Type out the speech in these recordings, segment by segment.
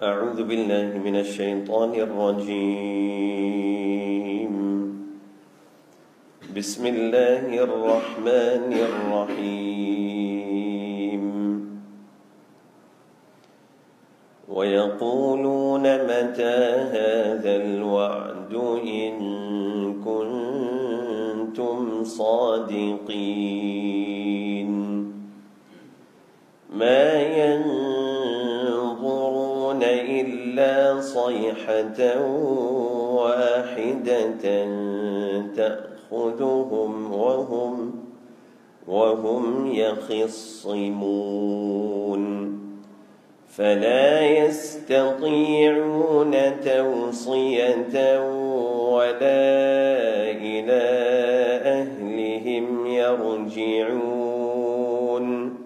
أعوذ بالله من الشيطان الرجيم بسم الله الرحمن الرحيم ويقولون متى هذا الوعد إن كنتم صادقين ما ينظرون إلا صيحة واحدة تأخذهم وهم يخصمون فلا يستطيعون توصية ولا إلى أهلهم يرجعون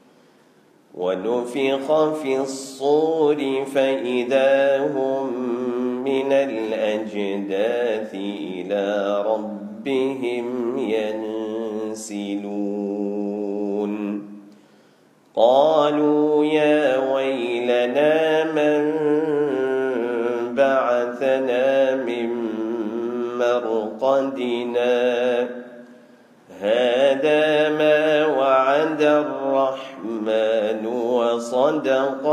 ونفخ في الصور فإذا هم من الأجداث إلى ربهم ينسلون قالوا يا ويلنا من بعثنا من مرقدنا هذا ما وعد الرحمن وصدق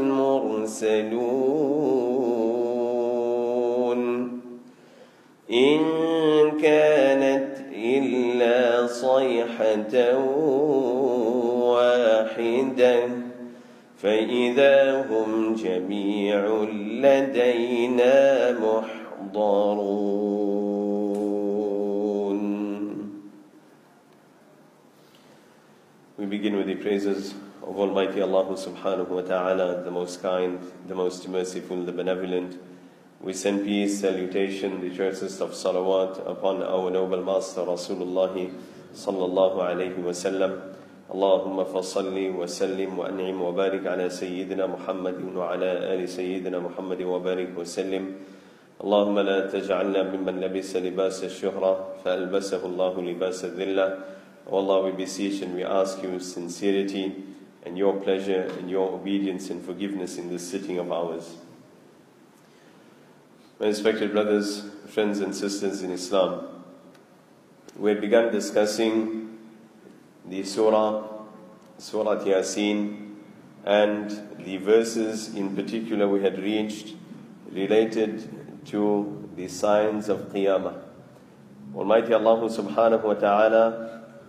المرسلون إن كانت إلا صيحة واحدة فإذا هم جميع لدينا محضرون. We begin with the praises of Almighty Allah subhanahu wa ta'ala, the most kind, the most merciful, the benevolent. We send peace, salutation, the choicest of salawat upon our noble master Rasulullah sallallahu alayhi wa sallam. Allahumma fasalli wa sallim wa an'im wa barik ala Sayyidina Muhammadin wa ala ali Sayyidina Muhammadin wa barik wa sallim. Allahumma la taj'alna mimman labisa libas al-shuhra fa'albasahu Allahu libas al-dhillah. O Allah, we beseech and we ask you sincerity and your pleasure and your obedience and forgiveness in this sitting of ours. My respected brothers, friends and sisters in Islam, we had begun discussing the Surah Yasin, and the verses in particular we had reached related to the signs of Qiyamah. Almighty Allah subhanahu wa ta'ala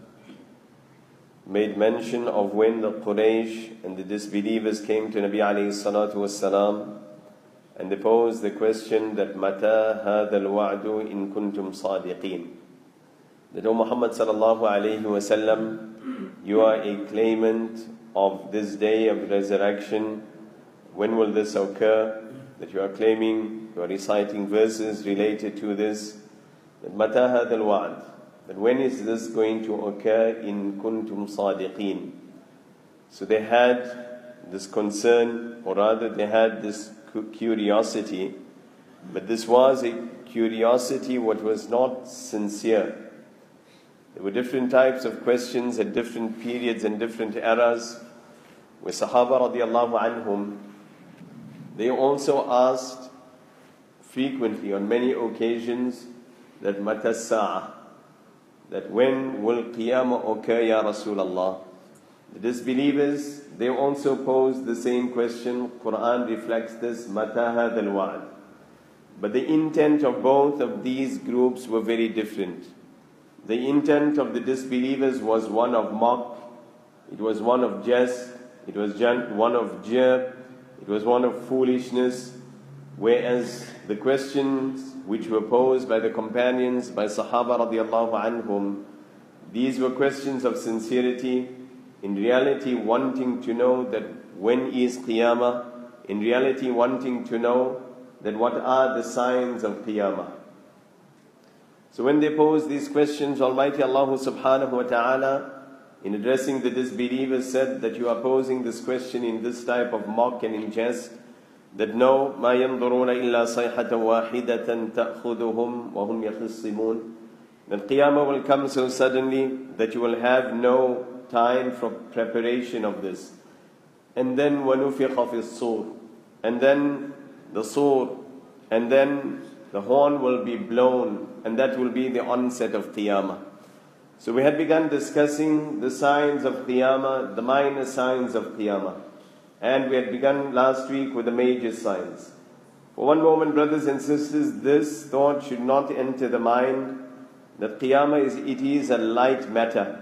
made mention of when the Quraysh and the disbelievers came to Nabi alayhi salatu wassalam, and they posed the question that Mata hadha al-wa'du in kuntum sadiqeen. That, O Muhammad sallallahu alayhi wasallam, you are a claimant of this day of resurrection. When will this occur? That you are claiming, you are reciting verses related to this. That Mata hadha al-wa'd, that when is this going to occur in kuntum sadiqeen? So they had this concern, or rather they had this curiosity, but this was a curiosity what was not sincere. There were different types of questions at different periods and different eras, where Sahaba radiallahu anhum, they also asked frequently on many occasions that Mata Sa'ah, that when will Qiyamah occur, Ya Rasulullah? The disbelievers, they also posed the same question. Quran reflects this, Mata hadha al-wa'd. But the intent of both of these groups were very different. The intent of the disbelievers was one of mock, it was one of jest, it was one of jeer, it was one of foolishness, whereas the questions which were posed by the companions, by Sahaba radiallahu anhum, these were questions of sincerity, in reality wanting to know that when is Qiyamah, in reality wanting to know that what are the signs of Qiyamah. So when they posed these questions, Almighty Allah subhanahu wa ta'ala, in addressing the disbelievers, said that you are posing this question in this type of mock and in jest, that no, مَا يَنْظُرُونَ إِلَّا صَيْحَةً وَاحِدَةً تَأْخُذُهُمْ وَهُمْ يَخِصِّمُونَ. That Qiyamah will come so suddenly that you will have no time for preparation of this. And then وَنُفِخَ فِي الصُّورِ, and then the sur, and then the horn will be blown, and that will be the onset of Qiyamah. So we had begun discussing the signs of Qiyamah, the minor signs of Qiyamah. And we had begun last week with the major signs. For one moment, brothers and sisters, this thought should not enter the mind that Qiyamah is a light matter.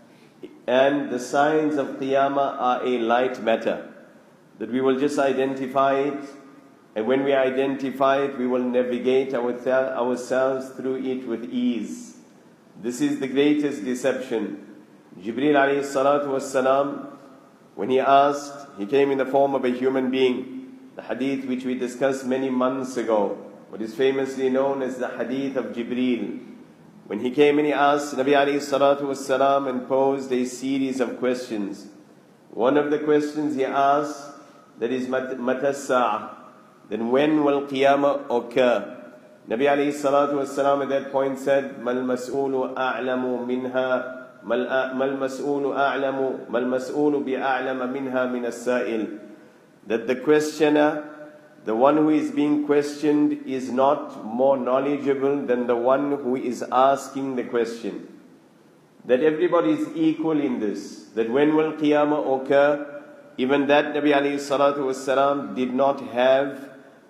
And the signs of Qiyamah are a light matter. That we will just identify it, and when we identify it, we will navigate ourselves through it with ease. This is the greatest deception. Jibreel alayhi salatu wassalam, when he asked, he came in the form of a human being. The hadith which we discussed many months ago, what is famously known as the hadith of Jibreel. When he came and he asked Nabi alayhi salatu wassalam and posed a series of questions. One of the questions he asked, that is Mata Sa'ah, then when will Qiyamah occur? Nabi alayhi salatu wassalam at that point said, Mal mas'ulu a'lamu minha, mal mas'ulu a'lamu, mal mas'ulu bi'a'lama minha min as-sa'il. That the questioner, the one who is being questioned, is not more knowledgeable than the one who is asking the question. That everybody is equal in this. That when will Qiyamah occur? Even that Nabi alayhi salatu wassalam did not have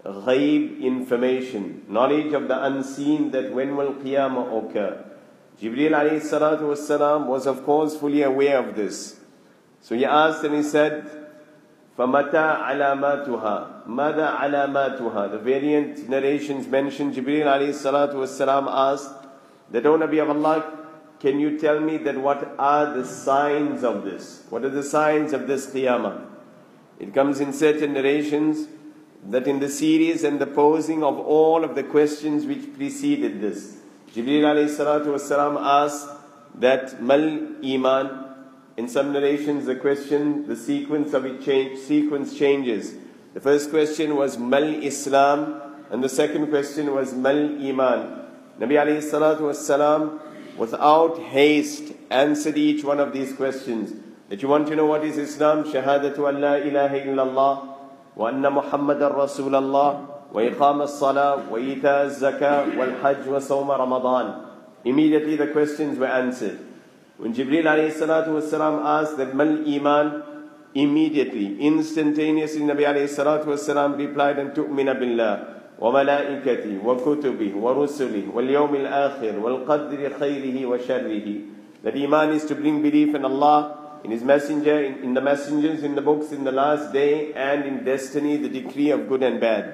ghaib information, knowledge of the unseen, that when will Qiyamah occur. Jibreel alayhi salatu wassalam was of course fully aware of this. So he asked and he said, فَمَتَى عَلَامَاتُهَا مَاذَا عَلَامَاتُهَا. The variant narrations mention Jibreel alayhi salatu wassalam asked that, O Nabi of Allah, can you tell me that what are the signs of this? What are the signs of this Qiyamah? It comes in certain narrations that in the series and the posing of all of the questions which preceded this, Jibreel alayhi salatu wassalam asked that Mal Iman. In some narrations the question, the sequence of it changes. The first question was Mal Islam, and the second question was Mal Iman. Nabi alayhi salatu wassalam, without haste, answered each one of these questions. That you want to know what is Islam? Shahadatu an la ilaha illallah, وأن محمد رسول الله وإقام الصلاة وإيتاء الزكاة والحج وصوم رمضان. Immediately the questions were answered. When Jibreel alayhi salatu wassalam asked that Mal Iman, immediately, instantaneously Nabi alayhi salatu wassalam replied, and tu'mina billah wa malaikati wa kutubi wa rusuli wal yawmil akhir wal qadri khayrihi wa sharrihi. That Iman is to bring belief in Allah, in His messenger, in the messengers, in the books, in the last day, and in destiny, the decree of good and bad.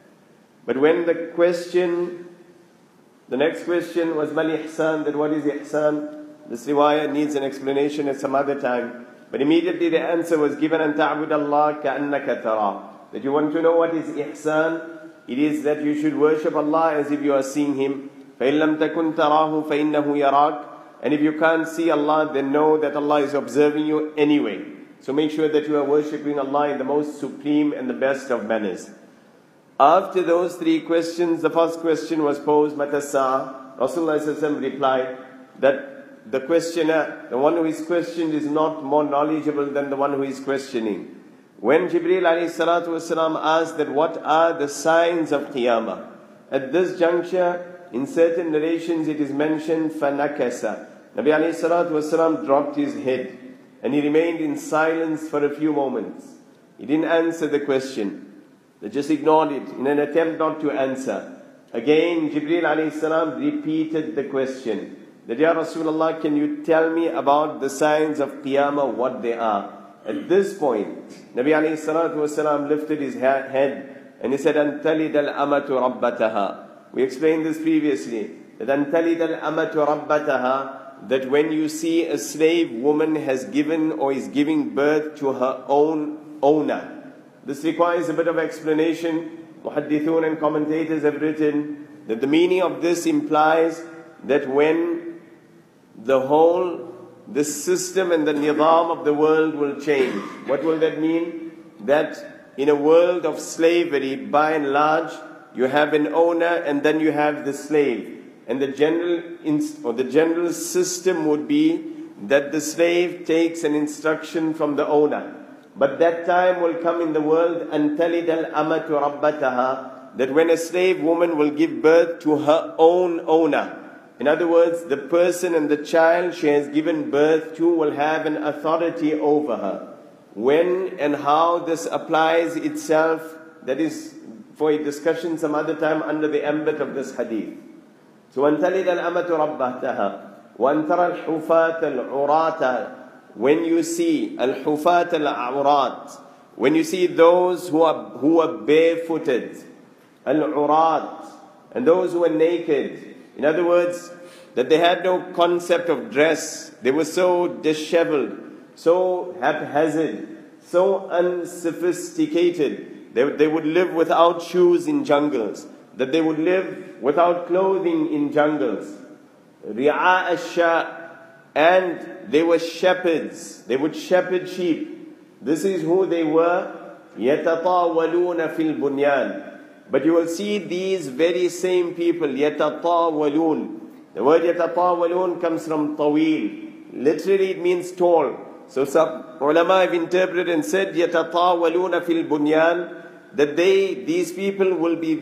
But when the next question was Mal Ihsan, that what is Ihsan? This riwayah needs an explanation at some other time. But immediately the answer was given, أَن تَعْبُدَ اللَّهَ كَأَنَّكَ تَرَاهُ. That you want to know what is Ihsan? It is that you should worship Allah as if you are seeing Him. فَإِن لَمْ تَكُنْ تَرَاهُ فَإِنَّهُ يَرَاكَ. And if you can't see Allah, then know that Allah is observing you anyway. So make sure that you are worshipping Allah in the most supreme and the best of manners. After those three questions, the first question was posed, Mata Sa'ah. Rasulullah replied that the questioner, the one who is questioned, is not more knowledgeable than the one who is questioning. When Jibreel alayhi salatu wasalam asked that what are the signs of Qiyamah, at this juncture, in certain narrations it is mentioned, فَنَكَسَ. Nabi alayhi salatu wasalam dropped his head and he remained in silence for a few moments. He didn't answer the question. They just ignored it in an attempt not to answer. Again, Jibreel alayhi salam repeated the question. That, Ya Rasulullah, can you tell me about the signs of Qiyamah, what they are? At this point, Nabi alayhi salatu wasalam lifted his head and he said, أَن تَلِدَ الْأَمَةُ رَبَّتَهَا. We explained this previously. That أَن تَلِدَ الْأَمَةُ رَبَّتَهَا, that when you see a slave woman has given or is giving birth to her own owner. This requires a bit of explanation. Muhaddithun and commentators have written that the meaning of this implies that when the system and the nizam of the world will change. What will that mean? That in a world of slavery, by and large, you have an owner and then you have the slave. And the general system would be that the slave takes an instruction from the owner. But that time will come in the world, أَن تَلِدَ الْأَمَةُ رَبَّتَهَا, that when a slave woman will give birth to her own owner. In other words, the person and the child she has given birth to will have an authority over her. When and how this applies itself, that is for a discussion some other time under the ambit of this hadith. So, أَن تَلِدَ الْأَمَةُ رَبَّتَهَا وَأَن تَرَى الْحُفَاةَ الْعُرَاةَ, when you see al-hufat al-awrat, when you see those who are barefooted, al-urat, and those who are naked. In other words, that they had no concept of dress. They were so disheveled, so haphazard, so unsophisticated. They would live without shoes in jungles, that they would live without clothing in jungles. Ri'a ash-sha', and they were shepherds. They would shepherd sheep. This is who they were. يَتَطَاوَلُونَ فِي الْبُنْيَانِ. But you will see these very same people, يَتَطَاوَلُونَ. The word يَتَطَاوَلُونَ comes from طَوِيل. Literally it means tall. So some ulama have interpreted and said يَتَطَاوَلُونَ فِي الْبُنْيَانِ, that these people will be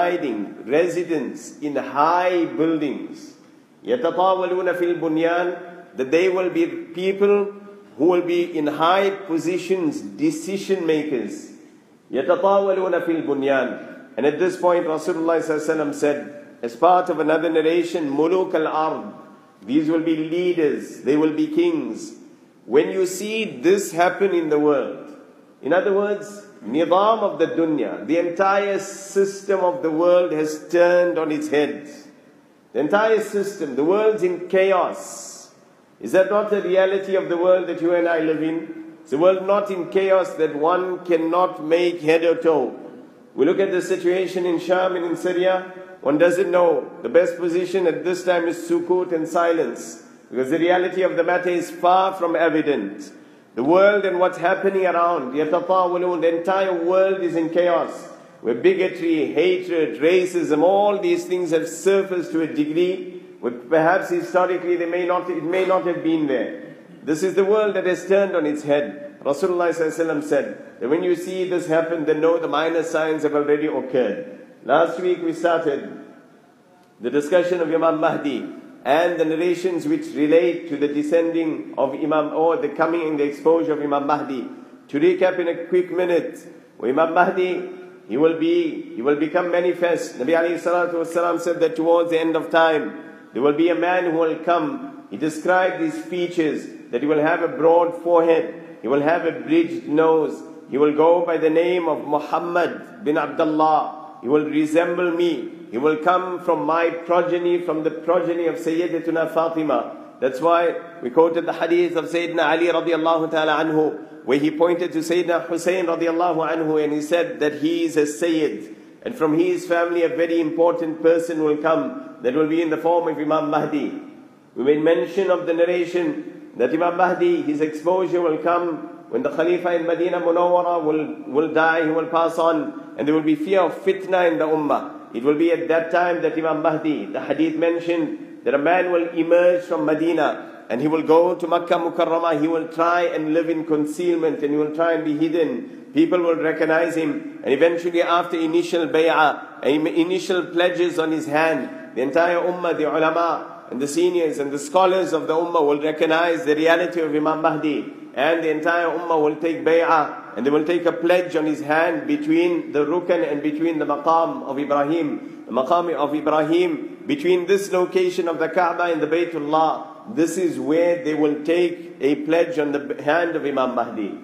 residents in high buildings. يَتَطَاوَلُونَ فِي الْبُنْيَانِ, that they will be people who will be in high positions, decision makers. يَتَطَاوَلُونَ فِي الْبُنْيَانِ. And at this point Rasulullah ﷺ said, as part of another narration, مُلُوكَ الْأَرْضِ, these will be leaders, they will be kings. When you see this happen in the world, in other words, nidam of the dunya, the entire system of the world has turned on its head. The entire system, the world's in chaos. Is that not the reality of the world that you and I live in? It's a world not in chaos that one cannot make head or toe. We look at the situation in Sham and in Syria, one doesn't know. The best position at this time is sukut and silence, because the reality of the matter is far from evident. The world and what's happening around, the entire world is in chaos, where bigotry, hatred, racism, all these things have surfaced to a degree where perhaps historically it may not have been there. This is the world that has turned on its head. Rasulullah ﷺ said that when you see this happen, then know the minor signs have already occurred. Last week we started the discussion of Imam Mahdi and the narrations which relate to the descending of Imam, or the coming and the exposure of Imam Mahdi. To recap in a quick minute, Imam Mahdi, he will become manifest. Nabi alayhi salatu wasalam said that towards the end of time, there will be a man who will come. He described these features, that he will have a broad forehead, he will have a bridged nose, he will go by the name of Muhammad bin Abdullah, he will resemble me, he will come from my progeny, from the progeny of Sayyidatuna Fatima. That's why we quoted the hadith of Sayyidina Ali radiallahu ta'ala anhu, where he pointed to Sayyidina Hussein radiallahu anhu and he said that he is a Sayyid. And from his family a very important person will come, that will be in the form of Imam Mahdi. We made mention of the narration that Imam Mahdi, his exposure will come when the Khalifa in Medina Munawwara will die, he will pass on, and there will be fear of fitna in the ummah. It will be at that time that Imam Mahdi, the hadith mentioned, that a man will emerge from Medina and he will go to Makkah Mukarramah, he will try and live in concealment and he will try and be hidden. People will recognize him, and eventually after initial bay'ah, initial pledges on his hand, the entire ummah, the ulama and the seniors and the scholars of the ummah will recognize the reality of Imam Mahdi, and the entire ummah will take bay'ah, and they will take a pledge on his hand between the rukn and between the maqam of Ibrahim. The maqam of Ibrahim, between this location of the Kaaba and the Baytullah, this is where they will take a pledge on the hand of Imam Mahdi.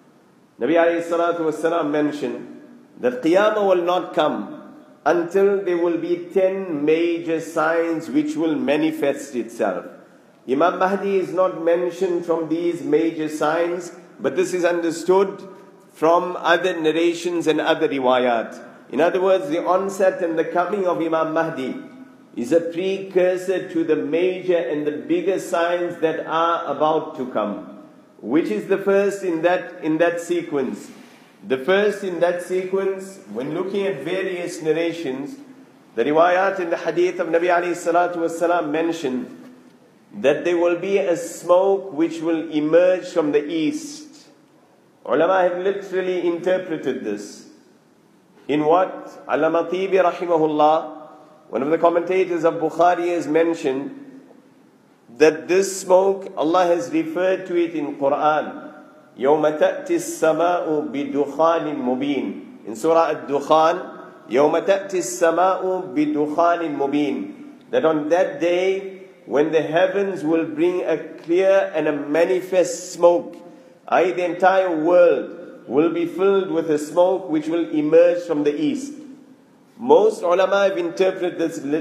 Nabi alayhi salatu wasalam mentioned that Qiyamah will not come until there will be 10 major signs which will manifest itself. Imam Mahdi is not mentioned from these major signs, but this is understood from other narrations and other riwayat. In other words, the onset and the coming of Imam Mahdi is a precursor to the major and the bigger signs that are about to come. Which is the first in that sequence? The first in that sequence, when looking at various narrations, the riwayat in the hadith of Nabi alayhi salatu wasalam mentioned that there will be a smoke which will emerge from the east. Ulama have literally interpreted this. In what? Allama Tibi rahimahullah, one of the commentators of Bukhari, has mentioned that this smoke, Allah has referred to it in Quran. يَوْمَ تَأْتِ السَّمَاءُ بِدُخَانٍ مُبِينٍ. In Surah Ad-Dukhan, يَوْمَ تَأْتِ السَّمَاءُ بِدُخَانٍ مُبِينٍ. That on that day, when the heavens will bring a clear and a manifest smoke, i.e. the entire world will be filled with a smoke which will emerge from the east. Most ulama have interpreted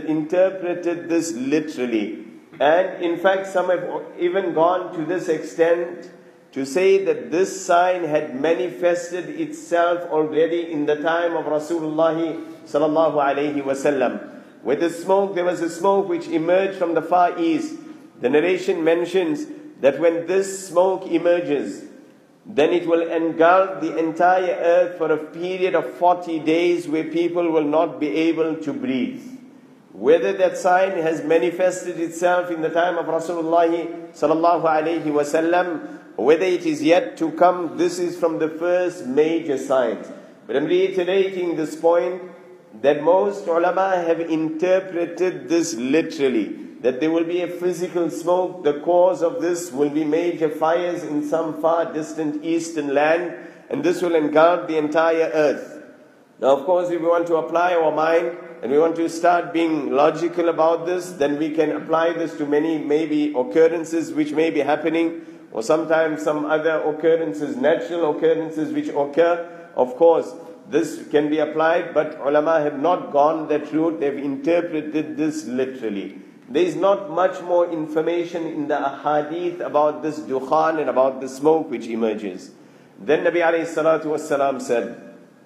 this literally. And in fact, some have even gone to this extent to say that this sign had manifested itself already in the time of Rasulullah sallallahu alaihi wasallam. With the smoke, there was a smoke which emerged from the far east. The narration mentions that when this smoke emerges, then it will engulf the entire earth for a period of 40 days where people will not be able to breathe. Whether that sign has manifested itself in the time of Rasulullah sallallahu alaihi wasallam, or whether it is yet to come, this is from the first major signs. But I'm reiterating this point that most ulama have interpreted this literally, that there will be a physical smoke. The cause of this will be major fires in some far distant eastern land, and this will engulf the entire earth. Now, of course, if we want to apply our mind and we want to start being logical about this, then we can apply this to many maybe occurrences which may be happening, or sometimes some other occurrences, natural occurrences which occur. Of course, this can be applied, but ulama have not gone that route. They've interpreted this literally. There is not much more information in the ahadith about this dukhan and about the smoke which emerges. Then Nabi alayhi salatu wasalam said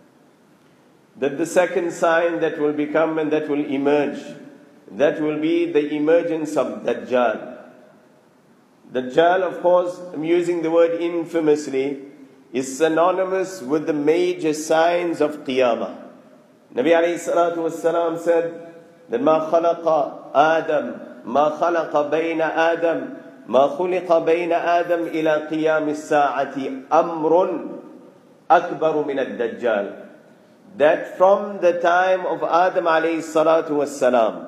that the second sign that will become and that will emerge, that will be the emergence of Dajjal. Dajjal, of course, I'm using the word infamously, is synonymous with the major signs of Qiyamah. Nabi alayhi salatu wasalam said that ما خلق آدم ما خلق بين آدم ما خلق بين آدم إلى قيام الساعة أمر أكبر من الدجال. That from the time of Adam alayhi salatu wasalam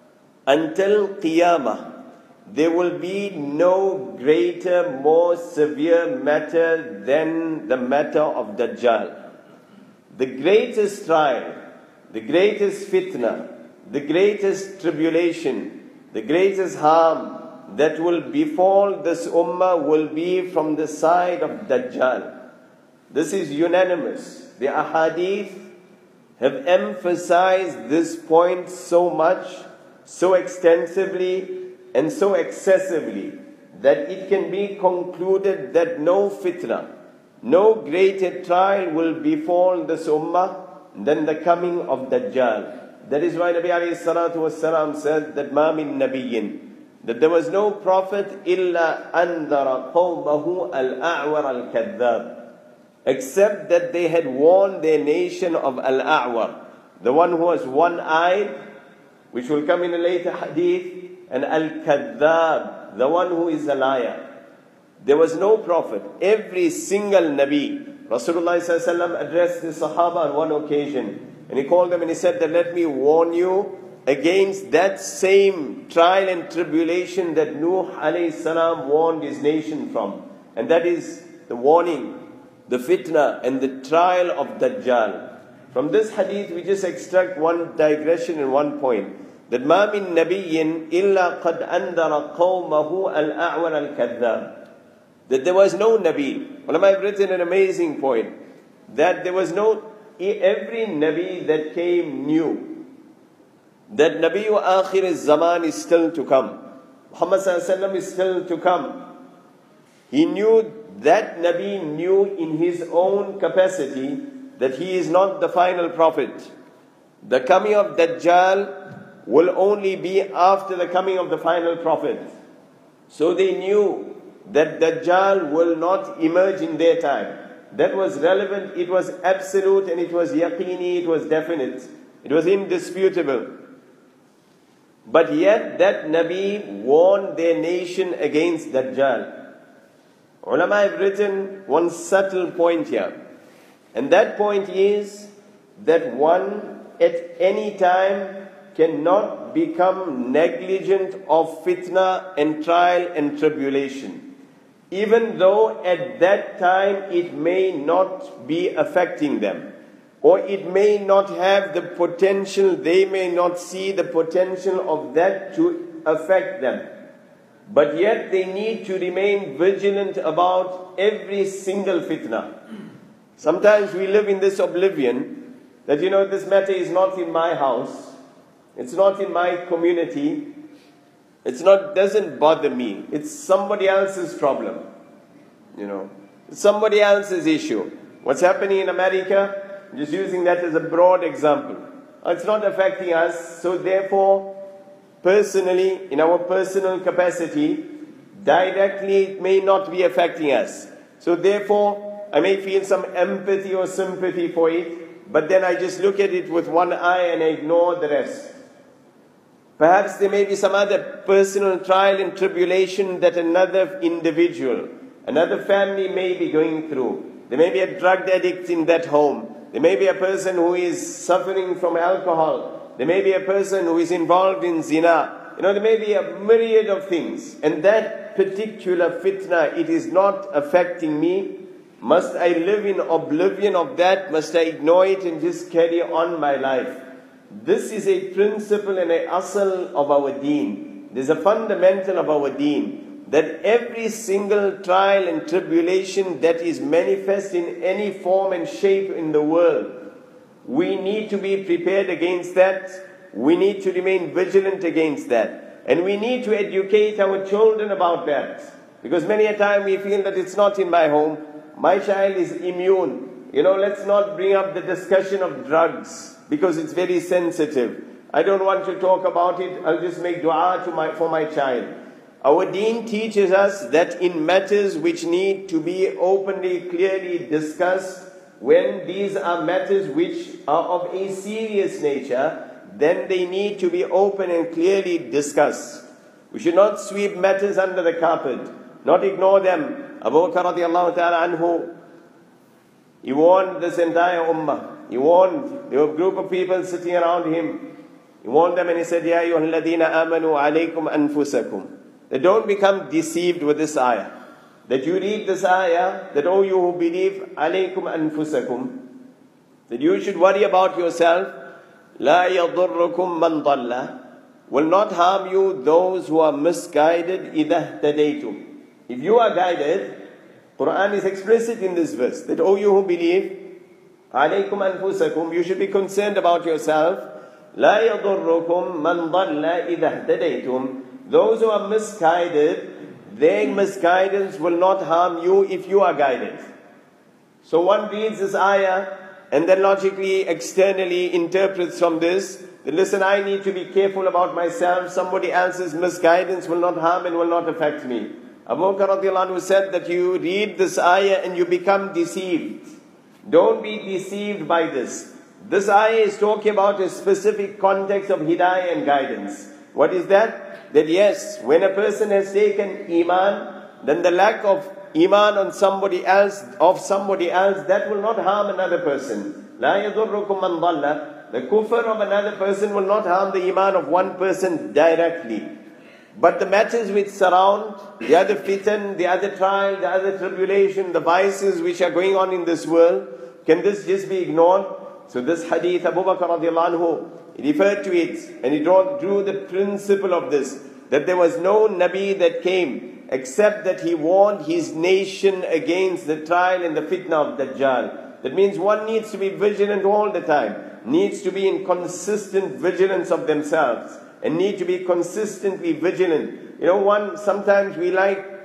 until Qiyamah, there will be no greater, more severe matter than the matter of Dajjal. The greatest trial, the greatest fitna, the greatest tribulation, the greatest harm that will befall this ummah will be from the side of Dajjal. This is unanimous. The ahadith have emphasized this point so much, so extensively, and so excessively, that it can be concluded that no fitna, no greater trial will befall this ummah than the coming of Dajjal. That is why Nabi alayhi salatu wasalam said that ma min nabiyyin, that there was no prophet illa andara qawmahu al-a'war al-kadhdhab, except that they had warned their nation of al-a'war, the one who was one-eyed, which will come in a later hadith, and al-kadhdhab, the one who is a liar. There was no prophet. Every single Nabi, Rasulullah ﷺ addressed the Sahaba on one occasion, and he called them and he said that let me warn you against that same trial and tribulation that Nuh alayhi salam warned his nation from. And that is the warning, the fitna and the trial of Dajjal. From this hadith we just extract one digression and one point. That ma min nabiyyin illa qad andara qawmahu al-a'war al-kadhdhab. That there was no Nabi. Ulama have written an amazing point. That there was no, every Nabi that came knew that Nabiyyu Akhir al-Zaman is still to come. Muhammad sallallahu alaihi wasallam is still to come. He knew, that Nabi knew in his own capacity that he is not the final prophet. The coming of Dajjal will only be after the coming of the final prophet. So they knew that Dajjal will not emerge in their time. That was relevant, it was absolute, and it was yaqini, it was definite. It was indisputable. But yet that Nabi warned their nation against Dajjal. Ulama have written one subtle point here. And that point is that one at any time cannot become negligent of fitna and trial and tribulation, even though at that time it may not be affecting them, or it may not have the potential, they may not see the potential of that to affect them. But yet they need to remain vigilant about every single fitna. Sometimes we live in this oblivion that, this matter is not in my house, it's not in my community, doesn't bother me. It's somebody else's problem. It's somebody else's issue. What's happening in America, I'm just using that as a broad example. It's not affecting us, so therefore, personally, in our personal capacity, directly it may not be affecting us. So therefore, I may feel some empathy or sympathy for it, but then I just look at it with one eye and I ignore the rest. Perhaps there may be some other personal trial and tribulation that another individual, another family may be going through. There may be a drug addict in that home. There may be a person who is suffering from alcohol. There may be a person who is involved in zina. There may be a myriad of things. And that particular fitna, it is not affecting me. Must I live in oblivion of that? Must I ignore it and just carry on my life? This is a principle and a asal of our deen. There's a fundamental of our deen, that every single trial and tribulation that is manifest in any form and shape in the world, we need to be prepared against that. We need to remain vigilant against that. And we need to educate our children about that. Because many a time we feel that it's not in my home. My child is immune. Let's not bring up the discussion of drugs because it's very sensitive. I don't want to talk about it. I'll just make dua for my child. Our deen teaches us that in matters which need to be openly, clearly discussed, when these are matters which are of a serious nature, then they need to be open and clearly discussed. We should not sweep matters under the carpet, not ignore them. Abu Bakr radiallahu ta'ala anhu, he warned this entire ummah. He warned, there were a group of people sitting around him. He warned them and he said, Ya ayyuhal ladhina amanu alaykum anfusakum. That don't become deceived with this ayah. That you read this ayah, that you who believe, alaykum anfusakum, that you should worry about yourself. La yadurrukum man dalla, will not harm you those who are misguided, idha tadaytum. If you are guided, Quran is explicit in this verse, that you who believe, alaykum anfusakum, you should be concerned about yourself. La yadurrukum man dalla idha tadaytum. Those who are misguided, their misguidance will not harm you if you are guided. So one reads this ayah and then logically, externally interprets from this, that listen, I need to be careful about myself. Somebody else's misguidance will not harm and will not affect me. Abu Bakr radiallahu anhu said that you read this ayah and you become deceived. Don't be deceived by this. This ayah is talking about a specific context of hidayah and guidance. What is that? That yes, when a person has taken iman, then the lack of iman on somebody else, that will not harm another person. La yadurrukum man dhalla. The kufr of another person will not harm the iman of one person directly. But the matters which surround the other fitan, the other trial, the other tribulation, the vices which are going on in this world, can this just be ignored? So this hadith, Abu Bakr radiallahu anhu, he referred to it and he drew the principle of this, that there was no Nabi that came except that he warned his nation against the trial and the fitna of Dajjal. That means one needs to be vigilant all the time, needs to be in consistent vigilance of themselves, and need to be consistently vigilant. Sometimes we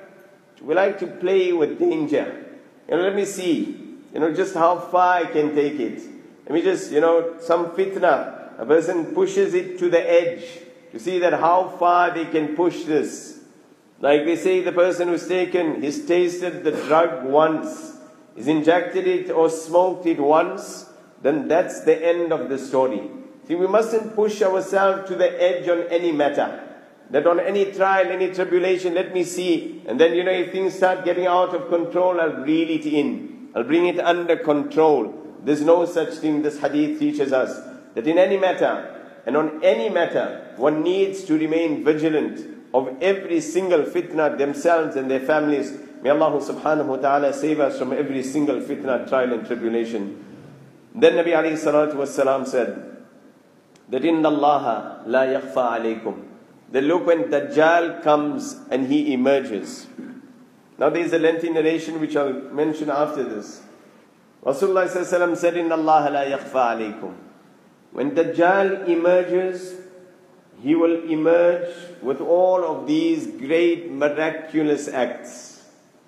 like to play with danger. Let me see, just how far I can take it. Let me just, some fitna, a person pushes it to the edge to see that how far they can push this. Like they say, the person who's he's tasted the drug once, he's injected it or smoked it once, then that's the end of the story. See, we mustn't push ourselves to the edge on any matter. that on any trial, any tribulation, let me see. And then, if things start getting out of control, I'll reel it in. I'll bring it under control. There's no such thing. This hadith teaches us that in any matter, and on any matter, one needs to remain vigilant of every single fitna themselves and their families. May Allah subhanahu wa ta'ala save us from every single fitna, trial and tribulation. Then Nabi alayhi salatu wasalam said that inna Allah la yakhfa alaykum. That look, when Dajjal comes and he emerges. Now there is a lengthy narration which I'll mention after this. Rasulullah sallallahu alaihi wasallam said, inna Allah la yakhfa alaykum. When Dajjal emerges, he will emerge with all of these great miraculous acts.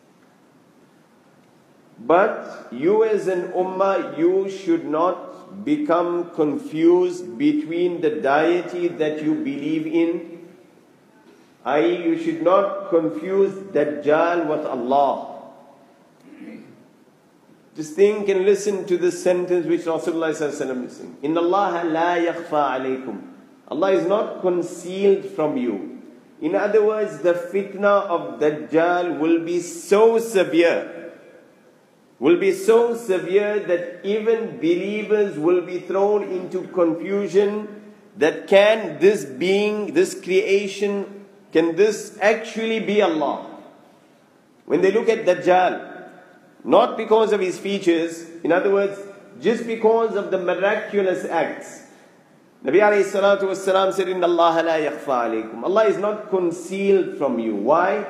But you as an ummah, you should not become confused between the deity that you believe in, i.e. you should not confuse Dajjal with Allah. Just think and listen to this sentence which Rasulullah is saying. Inna Allah la yakhfa alaykum. Allah is not concealed from you. In other words, the fitna of Dajjal will be so severe. Will be so severe that even believers will be thrown into confusion. That can this being, this creation, can this actually be Allah? When they look at Dajjal, not because of his features, in other words, just because of the miraculous acts. Nabi alayhi salatu wasalam said, inna Allah la yakhfa alaykum. Allah is not concealed from you. Why?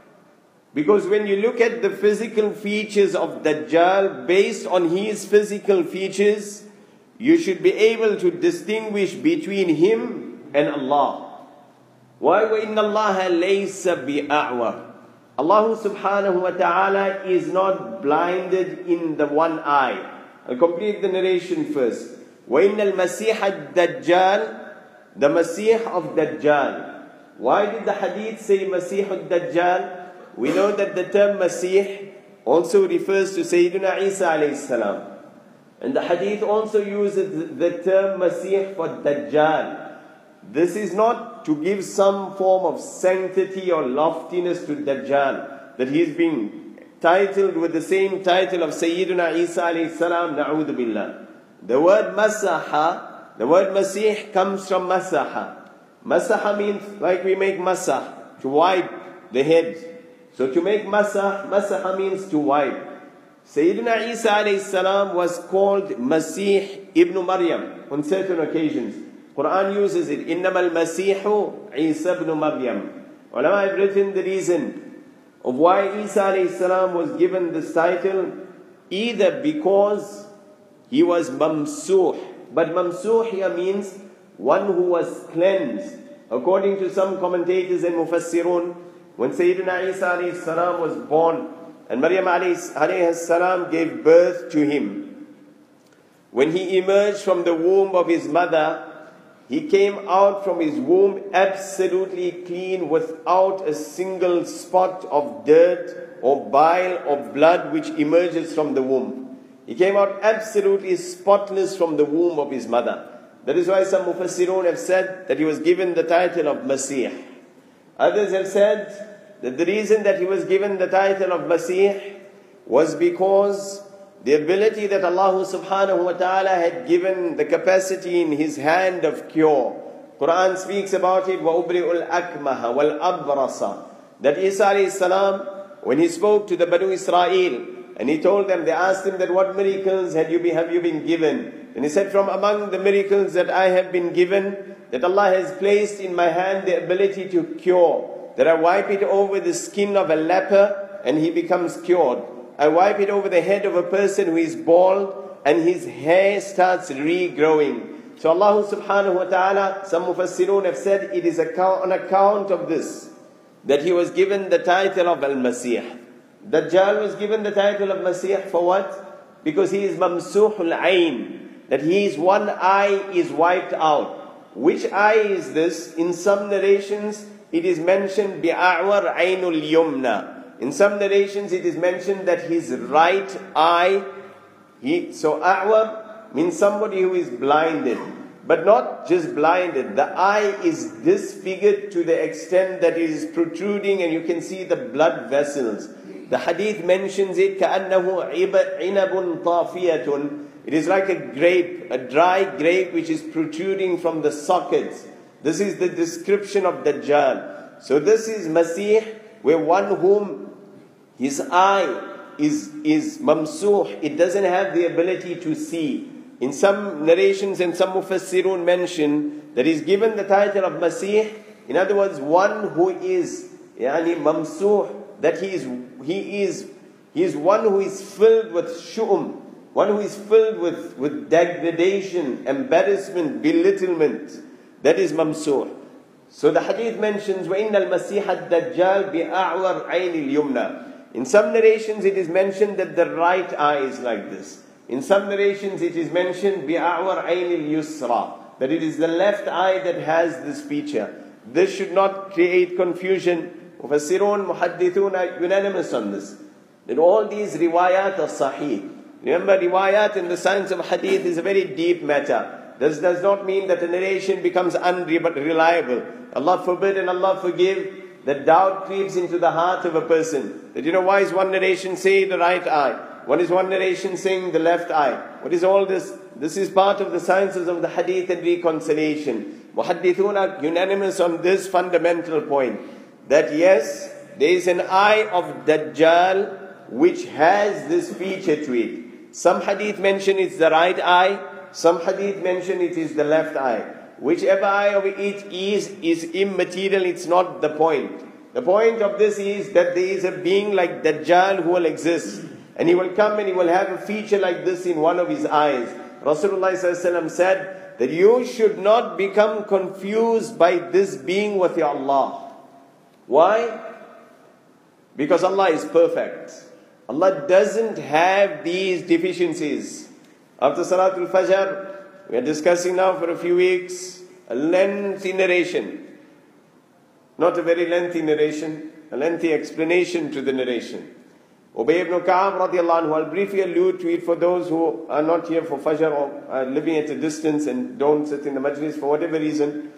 Because when you look at the physical features of Dajjal, based on his physical features, you should be able to distinguish between him and Allah. Why? وَإِنَّ اللَّهَ لَيْسَ بِأَعْوَرٍ. Allah subhanahu wa ta'ala is not blinded in the one eye. I'll complete the narration first. وَإِنَّ الْمَسِيحَ الدَّجَّالِ. The Masih of Dajjal. Why did the hadith say Masih al-Dajjal? We know that the term Masih also refers to Sayyidina Isa alayhi salam. And the hadith also uses the term Masih for Dajjal. This is not to give some form of sanctity or loftiness to Dajjal, that he is being titled with the same title of Sayyidina Isa alayhi salam, na'udhu billah. The word Masaha, the word Masih comes from Masaha. Masaha means like we make masah, to wipe the head. So to make Masaha means to wipe. Sayyidina Isa alayhi salam was called Masih ibn Maryam on certain occasions. Quran uses it. إِنَّمَا الْمَسِيحُ Isa ibn Maryam. Ulama have written the reason of why Isa alayhi salam was given this title, either because he was mamsuh. But mamsuh here means one who was cleansed. According to some commentators and mufassirun, when Sayyidina Isa alayhi salam was born and Maryam alayhi salam gave birth to him, when he emerged from the womb of his mother, he came out from his womb absolutely clean, without a single spot of dirt or bile or blood which emerges from the womb. He came out absolutely spotless from the womb of his mother. That is why some mufassirun have said that he was given the title of Masih. Others have said that the reason that he was given the title of Masih was because the ability that Allah subhanahu wa ta'ala had given, the capacity in his hand of cure. Quran speaks about it, وَأُبْرِئُ الْأَكْمَهَ وَالْأَبْرَصَ. That Isa alayhi salam, when he spoke to the Banu Israel, and he told them, they asked him that what miracles have you been given? And he said, from among the miracles that I have been given, that Allah has placed in my hand the ability to cure. That I wipe it over the skin of a leper and he becomes cured. I wipe it over the head of a person who is bald and his hair starts regrowing. So Allah subhanahu wa ta'ala, some mufassirun have said it is on account of this that he was given the title of Al-Masih. Dajjal was given the title of Masih for what? Because he is mamsuhul ayn, that his one eye is wiped out. Which eye is this? In some narrations it is mentioned bi'a'war aynul yumna. In some narrations it is mentioned that his right eye, so a'war means somebody who is blinded. but not just blinded. The eye is disfigured to the extent that it is protruding and you can see the blood vessels. The hadith mentions it, كَأَنَّهُ عِنَبٌ طَافِيَةٌ. It is like a grape, a dry grape which is protruding from the sockets. This is the description of Dajjal. So this is Masih, where one whom his eye is mamsuh. It doesn't have the ability to see. In some narrations and some mufassirun mention that he's given the title of Masih. In other words, one who is mamsuh, that he is one who is filled with shu'um, one who is filled with degradation, embarrassment, belittlement. That is mamsuh. So the hadith mentions وَإِنَّ الْمَسِيحَ الدَّجَّالِ بِأَعْوَرْ عَيْنِ الْيُمْنَى. In some narrations it is mentioned that the right eye is like this. In some narrations it is mentioned بِأَعْوَرْ عَيْنِ الْيُسْرَى, that it is the left eye that has this feature. This should not create confusion. Mufassirun, muhaddithun are unanimous on this, that all these riwayat are sahih. Remember, riwayat in the science of hadith is a very deep matter. This does not mean that the narration becomes unreliable. Allah forbid and Allah forgive that doubt creeps into the heart of a person. That why is one narration saying the right eye? What is one narration saying the left eye? What is all this? This is part of the sciences of the hadith and reconciliation. Muhaddithun are unanimous on this fundamental point. That yes, there is an eye of Dajjal which has this feature to it. Some hadith mention it's the right eye. Some hadith mention it is the left eye. Whichever eye of it is immaterial, it's not the point. The point of this is that there is a being like Dajjal who will exist. And he will come and he will have a feature like this in one of his eyes. Rasulullah ﷺ said that you should not become confused by this being with your Allah. Why? Because Allah is perfect. Allah doesn't have these deficiencies. After Salatul Fajr, we are discussing now for a few weeks a lengthy narration. Not a very lengthy narration, a lengthy explanation to the narration. Ubay ibn Ka'ab radiallahu anhu, I'll briefly allude to it for those who are not here for Fajr or are living at a distance and don't sit in the majlis for whatever reason.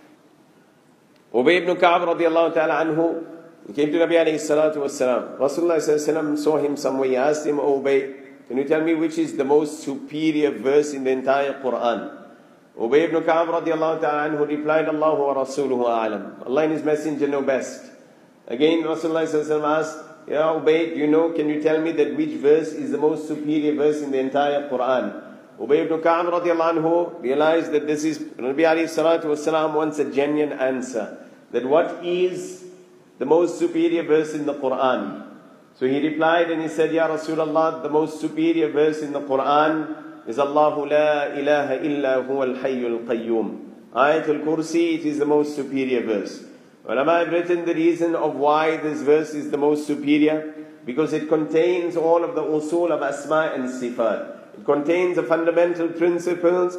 Ubay ibn Ka'ab radiallahu ta'ala anhu, he came to Nabi alayhi salatu wassalam. Rasulullah sallallahu saw him somewhere. He asked him, "O Ubay, can you tell me which is the most superior verse in the entire Quran?" Ubay ibn Ka'ab radiallahu ta'ala anhu replied, "Allahu wa rasuluhu a'lam." Allah and His Messenger know best. Again, Rasulullah sallallahu asked, "Ya Ubay, do you know, can you tell me that which verse is the most superior verse in the entire Quran?" Ubay ibn Ka'ab radiallahu anhu realized that this is, Nabi alayhi salatu wassalam wants a genuine answer. That what is the most superior verse in the Quran? So he replied and he said, "Ya Rasulullah, the most superior verse in the Quran is Allahu la ilaha illa huwa al-hayyul qayyum. Ayatul Kursi, it is the most superior verse." Ulama have written the reason of why this verse is the most superior, because it contains all of the usul of asma and sifat. It contains the fundamental principles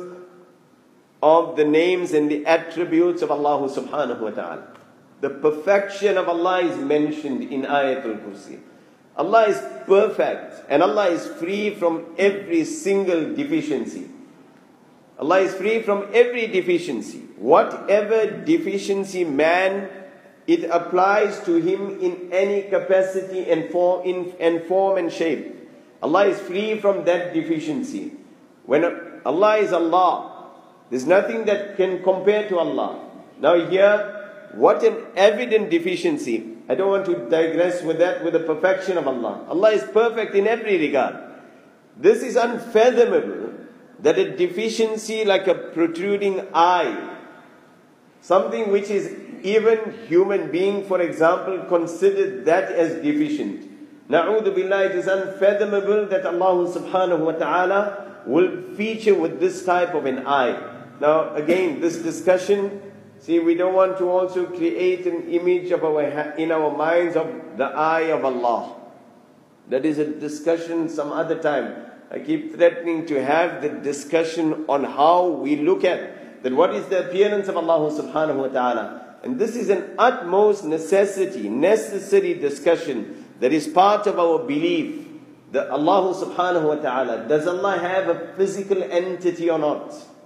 of the names and the attributes of Allah subhanahu wa ta'ala. The perfection of Allah is mentioned in Ayatul Kursi. Allah is perfect and Allah is free from every single deficiency. Allah is free from every deficiency. Whatever deficiency man, it applies to him in any capacity and form and shape. Allah is free from that deficiency. When Allah is Allah, there's nothing that can compare to Allah. Now here, what an evident deficiency. I don't want to digress with that, with the perfection of Allah. Allah is perfect in every regard. This is unfathomable, that a deficiency like a protruding eye, something which is even human being, for example, considered that as deficient. Na'udhu billah, it is unfathomable that Allah subhanahu wa ta'ala will feature with this type of an eye. Now again, this discussion, see, we don't want to also create an image of in our minds of the eye of Allah. That is a discussion some other time. I keep threatening to have the discussion on how we look at that, what is the appearance of Allah subhanahu wa ta'ala. And this is an utmost necessary discussion that is part of our belief that Allah subhanahu wa ta'ala, does Allah have a physical entity or not?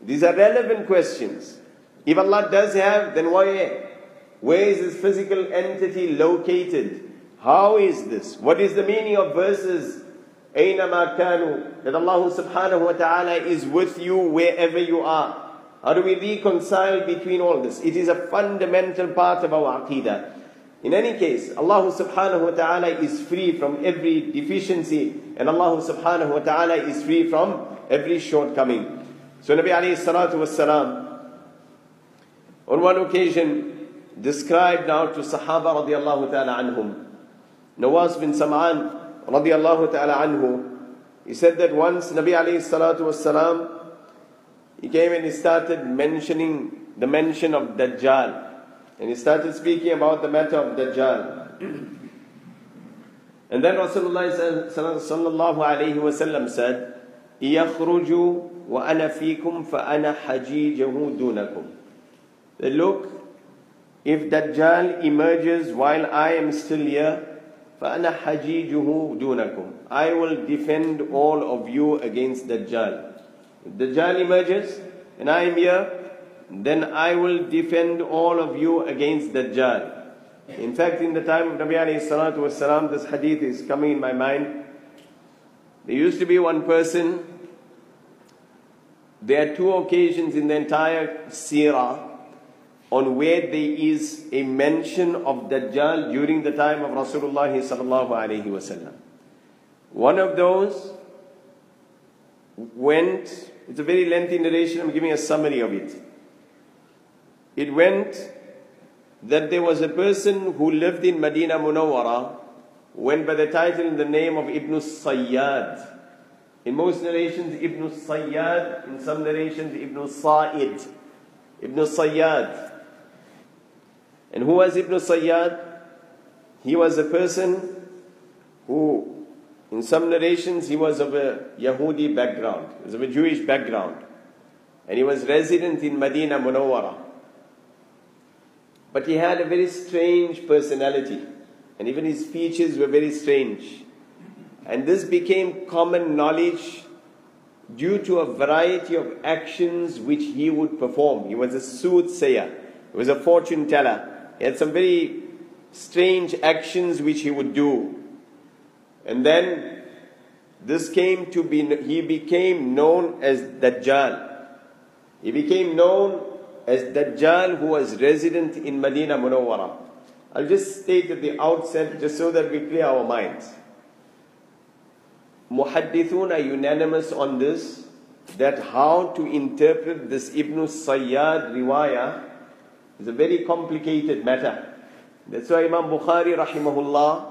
These are relevant questions. If Allah does have, then why? Where is this physical entity located? How is this? What is the meaning of verses? أَيْنَمَا كَانُوا, that Allah subhanahu wa ta'ala is with you wherever you are. How do we reconcile between all this? It is a fundamental part of our aqeedah. In any case, Allah subhanahu wa ta'ala is free from every deficiency, and Allah subhanahu wa ta'ala is free from every shortcoming. So Nabi alayhi salatu was salam, on one occasion, described now to Sahaba radiallahu ta'ala anhum. Nawas bin Sam'an radiallahu ta'ala anhu, he said that once Nabi alayhi salatu was salam, he came and he started mentioning the mention of Dajjal. And he started speaking about the matter of Dajjal. And then Rasulullah sallallahu alayhi wa sallam said, يَخْرُجُ وَأَنَا فِيكُمْ فَأَنَا حَجِيجَهُ دُونَكُمْ. That look, if Dajjal emerges while I am still here, فَأَنَا حَجِيجُهُ دُونَكُمْ. I will defend all of you against Dajjal. If Dajjal emerges and I am here, then I will defend all of you against Dajjal. In fact, in the time of Nabi alayhi salatu wasalam, this hadith is coming in my mind. There used to be one person. There are two occasions in the entire seerah on where there is a mention of Dajjal during the time of Rasulullah sallallahu alayhi wasallam. One of those went, it's a very lengthy narration, I'm giving a summary of it. It went that there was a person who lived in Medina Munawwara, went by the title and the name of Ibn Sayyad. In most narrations, Ibn Sayyad, in some narrations, Ibn Sa'id. Ibn Sayyad. And who was Ibn Sayyad? He was a person who, in some narrations, he was of a Yahudi background. He was of a Jewish background. And he was resident in Medina Munawwara. But he had a very strange personality. And even his features were very strange. And this became common knowledge due to a variety of actions which he would perform. He was a soothsayer. He was a fortune teller. He had some very strange actions which he would do. And then this came to be, he became known as Dajjal. He became known as Dajjal, who was resident in Medina Munawwara. I'll just state at the outset, just so that we clear our minds. Muhaddithun are unanimous on this, that how to interpret this Ibn Sayyad riwayah is a very complicated matter. That's why Imam Bukhari rahimahullah,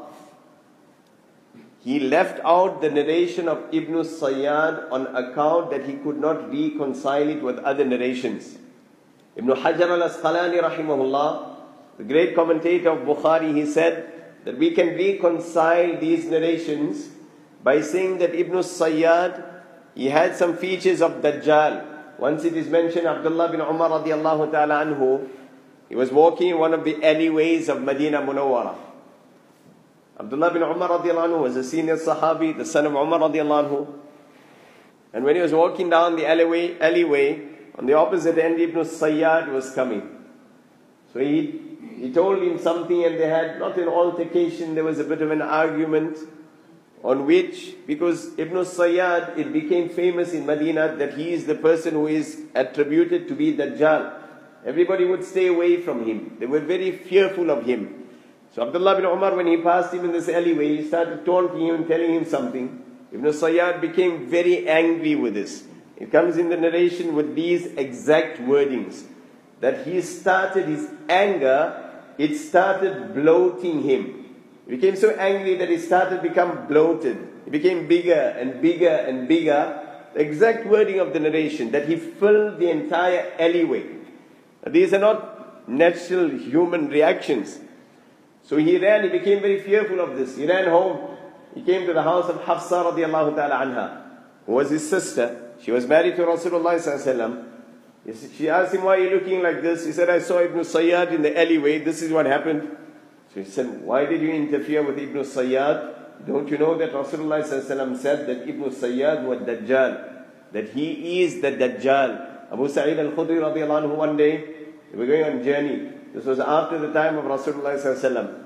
he left out the narration of Ibn Sayyad on account that he could not reconcile it with other narrations. Ibn Hajar al-Asqalani rahimahullah, the great commentator of Bukhari, he said that we can reconcile these narrations by saying that Ibn Sayyad, he had some features of Dajjal. Once it is mentioned, Abdullah bin Umar radiallahu ta'ala anhu, he was walking in one of the alleyways of Medina Munawwara. Abdullah bin Umar radiallahu anhu was a senior Sahabi, the son of Umar radiallahu anhu. And when he was walking down the alleyway, on the opposite end, Ibn Sayyad was coming. So he told him something, and they had not an altercation, there was a bit of an argument, on which, because Ibn Sayyad, it became famous in Medina that he is the person who is attributed to be Dajjal. Everybody would stay away from him. They were very fearful of him. So Abdullah bin Umar, when he passed him in this alleyway, he started taunting him and telling him something. Ibn Sayyad became very angry with this. It comes in the narration with these exact wordings, that he started his anger, it started bloating him. He became so angry that he started to become bloated. He became bigger and bigger and bigger. The exact wording of the narration, that he filled the entire alleyway. Now, these are not natural human reactions. So he became very fearful of this. He ran home. He came to the house of Hafsa radiallahu ta'ala anha, who was his sister. She was married to Rasulullah sallallahu alaihi wasallam. She asked him, why are you looking like this? He said, I saw Ibn Sayyad in the alleyway. This is what happened. So he said, why did you interfere with Ibn Sayyad? Don't you know that Rasulullah sallallahu alaihi wasallam said that Ibn Sayyad was Dajjal? That he is the Dajjal. Abu Sa'id al-Khudri radiallahu anhu, one day, they were going on a journey. This was after the time of Rasulullah sallallahu alaihi wasallam.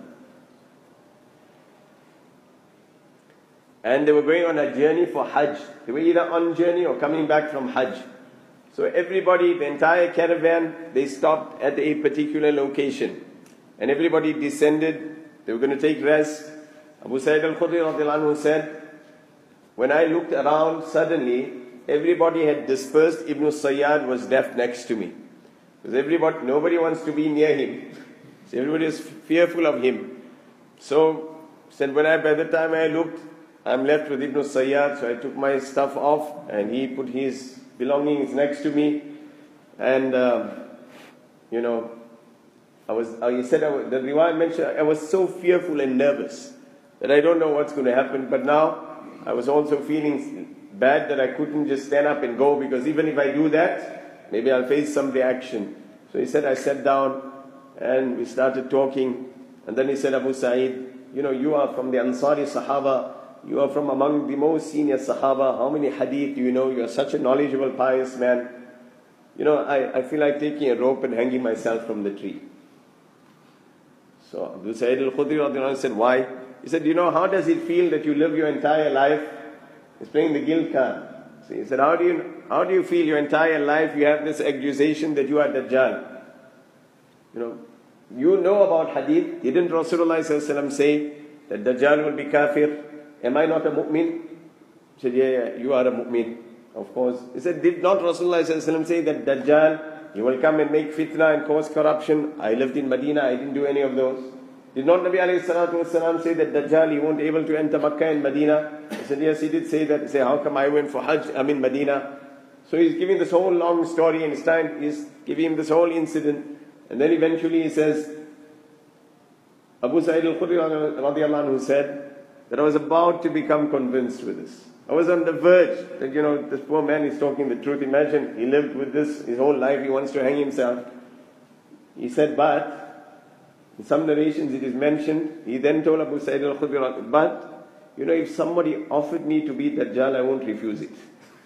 And they were going on a journey for Hajj. They were either on journey or coming back from Hajj. So everybody, the entire caravan, they stopped at a particular location. And everybody descended. They were going to take rest. Abu Sa'id al-Khudri radiallahu anhu said, when I looked around, suddenly, everybody had dispersed. Ibn Sayyad was left next to me. Because nobody wants to be near him. So everybody is fearful of him. So, said, by the time I looked, I'm left with Ibn Sayyad. So I took my stuff off and he put his belongings next to me. And, he said, the riwayah mentioned, I was so fearful and nervous that I don't know what's going to happen. But now, I was also feeling bad that I couldn't just stand up and go, because even if I do that, maybe I'll face some reaction. So he said, I sat down and we started talking. And then he said, Abu Sa'id, you are from the Ansari Sahaba. You are from among the most senior Sahaba. How many hadith do you know? You are such a knowledgeable, pious man. I feel like taking a rope and hanging myself from the tree. So Abu Sa'id al-Khudri said, why? He said, how does it feel that you live your entire life? He's playing the guilt card. So he said, how do you feel your entire life you have this accusation that you are Dajjal? You know about hadith. Didn't Rasulullah say that Dajjal will be kafir? Am I not a mu'min? He said, yeah, you are a mu'min. Of course. He said, did not Rasulullah say that Dajjal, he will come and make fitna and cause corruption? I lived in Medina, I didn't do any of those. Did not Nabi alayhi salatu wasalam say that Dajjal, he won't be able to enter Makkah and Medina? He said, yes, he did say that. He said, how come I went for Hajj, I'm in Medina? So he's giving this whole long story, and he's giving him this whole incident. And then eventually he says, Abu Sa'id al-Khudri radiallahu anhu said, that I was about to become convinced with this. I was on the verge that, this poor man is talking the truth. Imagine, he lived with this his whole life, he wants to hang himself. He said, but, in some narrations it is mentioned, he then told Abu Sa'id al-Khudri, but, if somebody offered me to be Dajjal, I won't refuse it.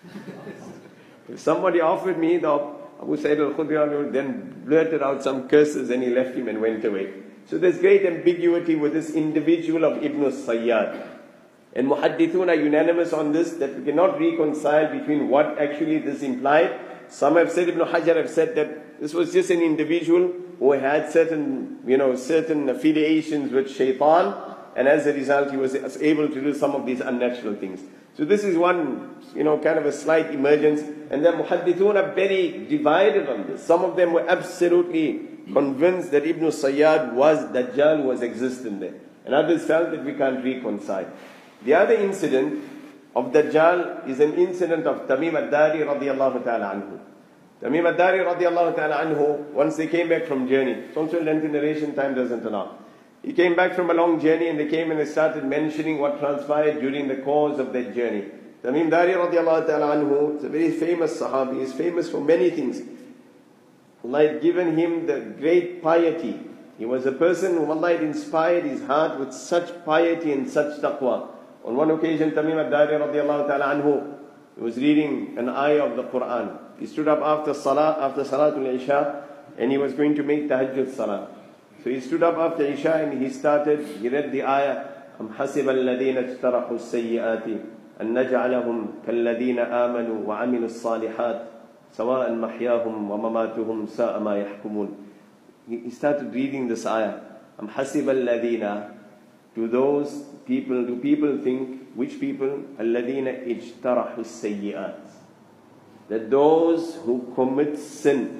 If somebody offered me, Abu Sa'id al-Khudri then blurted out some curses and he left him and went away. So there's great ambiguity with this individual of Ibn Sayyad. And Muhaddithun are unanimous on this, that we cannot reconcile between what actually this implied. Some have said, Ibn Hajar have said that this was just an individual who had certain affiliations with shaitan, and as a result he was able to do some of these unnatural things. So this is one, kind of a slight emergence. And then Muhaddithun are very divided on this. Some of them were absolutely convinced that Ibn Sayyad Dajjal was existent there. And others felt that we can't reconcile. The other incident of Dajjal is an incident of Tamim ad-Dari radiyallahu ta'ala anhu. Tamim ad-Dari radiyallahu ta'ala anhu, once they came back from journey, it's also a lengthy narration, time doesn't allow. He came back from a long journey and they came and they started mentioning what transpired during the course of that journey. Tamim Dari radiallahu ta'ala anhu is a very famous Sahabi. He is famous for many things. Allah had given him the great piety. He was a person who Allah had inspired his heart with such piety and such taqwa. On one occasion, Tamim ad-Dari radiallahu ta'ala anhu, he was reading an ayah of the Quran. He stood up after Salatul Isha, and he was going to make Tahajjud Salah. So he stood up after Isha and he read the ayah, أَمْ حَسِبَ الَّذِينَ اجْتَرَحُوا السَّيِّئَاتِ أَنْ نَجْعَلَهُمْ كَالَّذِينَ آمَنُوا وَعَمِلُوا الصَّالِحَاتِ سَوَاءً مَحْيَاهُمْ وَمَمَاتُهُمْ سَاءَ مَا يَحْكُمُونَ. He started reading this ayah. أَمْ حَسِبَ الَّذِينَ, do people think, which people? الَّذِينَ اجْتَرَحُوا السَّيِّئَاتِ, that those who commit sin,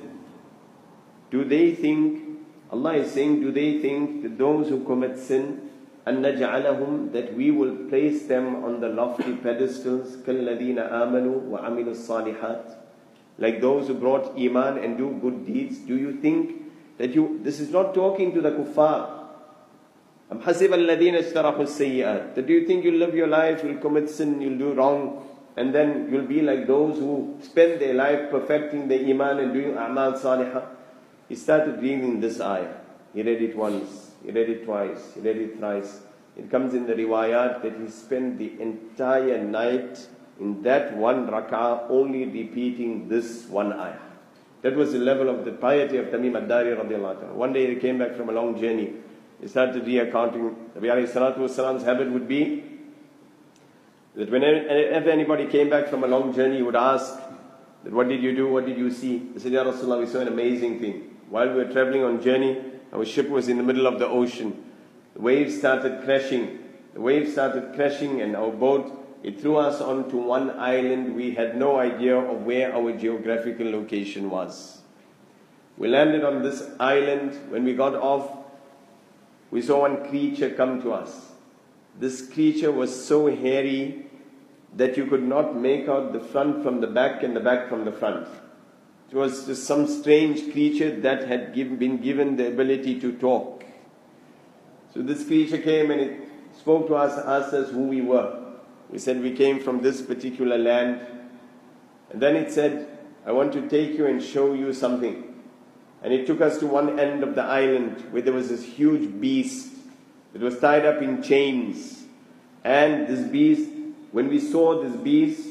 do they think, Allah is saying, do they think that those who commit sin, أَن نَجْعَلَهُمْ, that we will place them on the lofty pedestals, كَالَّذِينَ آمَنُوا وَعَمِلُوا الصَّالِحَاتِ, like those who brought iman and do good deeds? Do you think that this is not talking to the kuffar? أَمْ حَسِبَ الَّذِينَ اجْتَرَحُوا السَّيِّئَاتِ, that do you think you'll live your life, you'll commit sin, you'll do wrong, and then you'll be like those who spend their life perfecting their iman and doing a'mal salihah? He started reading this ayah. He read it once, he read it twice, he read it thrice. It comes in the riwayat that he spent the entire night in that one rak'ah, only repeating this one ayah. That was the level of the piety of Tamim ad-Dari radiallahu anhu. One day he came back from a long journey. He started recounting. Nabi alayhi salatu wasalam's habit would be that whenever anybody came back from a long journey, he would ask, that what did you do? What did you see? He said, Ya Rasulullah, we saw an amazing thing. While we were traveling on journey, our ship was in the middle of the ocean. The waves started crashing. And our boat, it threw us onto one island. We had no idea of where our geographical location was. We landed on this island. When we got off, we saw one creature come to us. This creature was so hairy that you could not make out the front from the back and the back from the front. It was just some strange creature that had been given the ability to talk. So this creature came and it spoke to us, asked us who we were. We said we came from this particular land. And then it said, I want to take you and show you something. And it took us to one end of the island where there was this huge beast. It was tied up in chains. And this beast, when we saw this beast,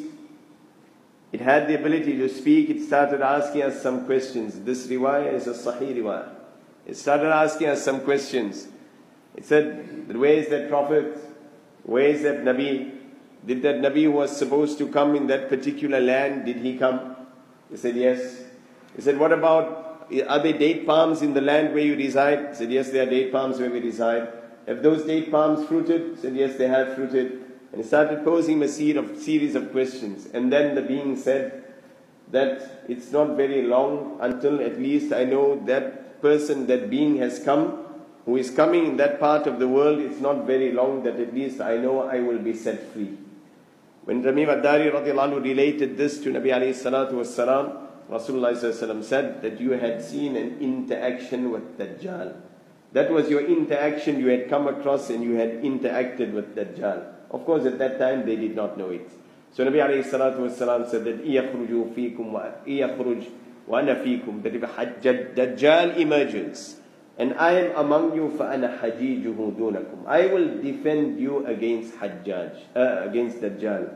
it had the ability to speak. It started asking us some questions. This riwayah is a sahih riwayah. It started asking us some questions. It said, where is that prophet? Where is that Nabi? Did that Nabi who was supposed to come in that particular land, did he come? He said, yes. He said, what about, are there date palms in the land where you reside? He said, yes, there are date palms where we reside. Have those date palms fruited? He said, yes, they have fruited. And he started posing him a series of questions. And then the being said that it's not very long until at least I know that person, that being has come, who is coming in that part of the world. It's not very long that at least I know I will be set free. When Tamim ad-Dari radiallahu anhu related this to Nabi alayhi salatu wassalam, Rasulullah sallallahu alayhi wa said that you had seen an interaction with Dajjal. That was your interaction, you had come across and you had interacted with Dajjal. Of course, at that time, they did not know it. So Nabi alayhi salatu wasalam said that إِيَخْرُجُوا فِيكُمْ وَإِيَخْرُجْ وَأَنَا فِيكُمْ. That if Dajjal emerges, and I am among you, فَأَنَا حَجِيجُهُ دُونَكُمْ. I will defend you against against Dajjal.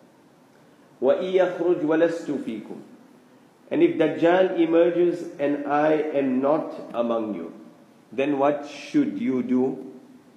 وَإِيَخْرُجْ وَلَسْتُ فِيكُمْ. And if Dajjal emerges and I am not among you, then what should you do?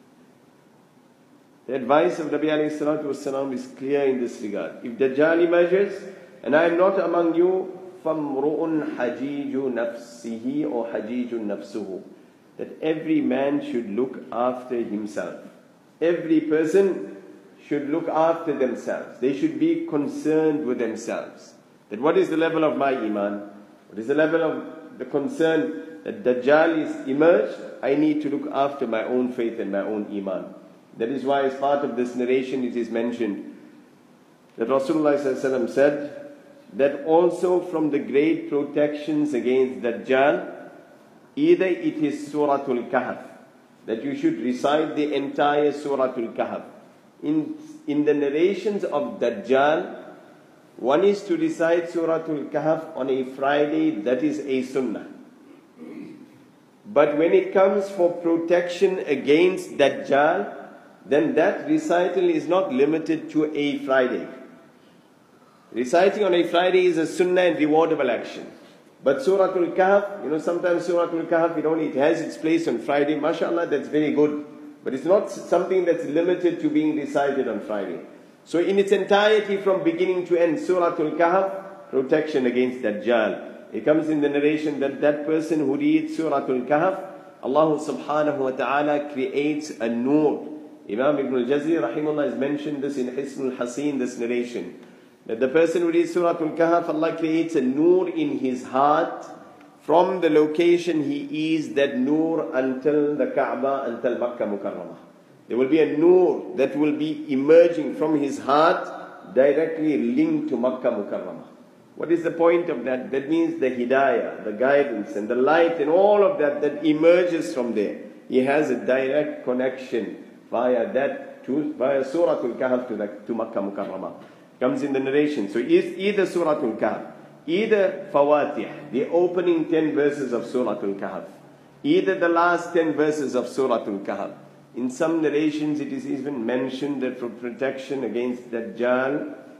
The advice of Nabi alayhi salatu wasalam is clear in this regard. If Dajjal emerges and I am not among you, فَامْرُؤٌ حَجِيجُ نَفْسِهِ or حَجِيجُ نَفْسُهُ. That every man should look after himself. Every person should look after themselves. They should be concerned with themselves. That what is the level of my iman? What is the level of the concern that Dajjal is emerged? I need to look after my own faith and my own iman. That is why as part of this narration it is mentioned that Rasulullah ﷺ said that also from the great protections against Dajjal, either it is Suratul Kahf, that you should recite the entire Suratul Kahf. In the narrations of Dajjal, one is to recite Suratul Kahf on a Friday, that is a sunnah. But when it comes for protection against Dajjal, then that recital is not limited to a Friday. Reciting on a Friday is a sunnah and rewardable action. But Suratul Kahf, sometimes Suratul Kahf, it has its place on Friday. MashaAllah, that's very good. But it's not something that's limited to being recited on Friday. So in its entirety from beginning to end, Suratul Kahf, protection against Dajjal. It comes in the narration that that person who reads Suratul Kahf, Allah subhanahu wa ta'ala creates a nur. Imam Ibn al-Jazri rahimahullah has mentioned this in Hisn al-Hasin, this narration. That the person who reads Suratul Kahf, Allah creates a nur in his heart from the location he is, that nur until the Kaaba, until Makkah Mukarramah. There will be a nur that will be emerging from his heart directly linked to Makkah Mukarramah. What is the point of that? That means the hidayah, the guidance and the light and all of that emerges from there. He has a direct connection via Suratul Kahf to Makkah Mukarramah. Comes in the narration. So either Suratul Kahf, either Fawatih, the opening 10 verses of Suratul Kahf, either the last 10 verses of Suratul Kahf. In some narrations it is even mentioned that for protection against Dajjal,